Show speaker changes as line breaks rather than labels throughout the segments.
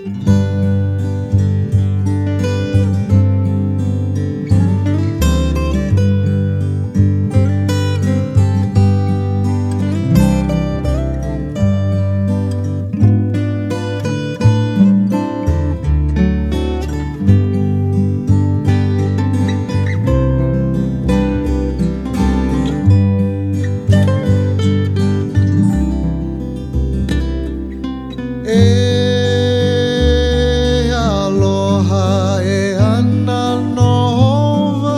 Aloha e ana nova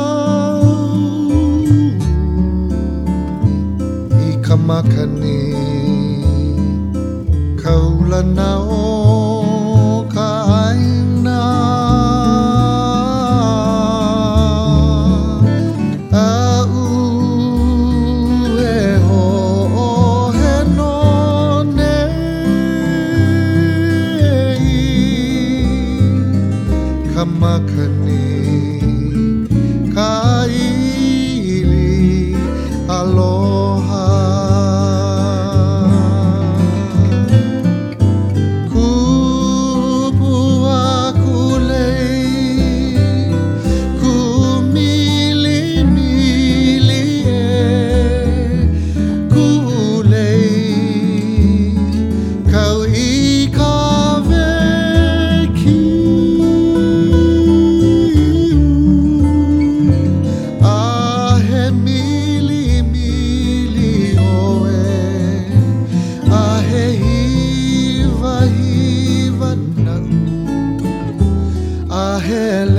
I ka makani kaulana o ka aina A'u e ho'ohe no nei Ka makani ka ili aloha Kupua kulei ku mili mili e kulei kau I ka veki Ahe mili mili oe Ahe hiva hiva nau Ahe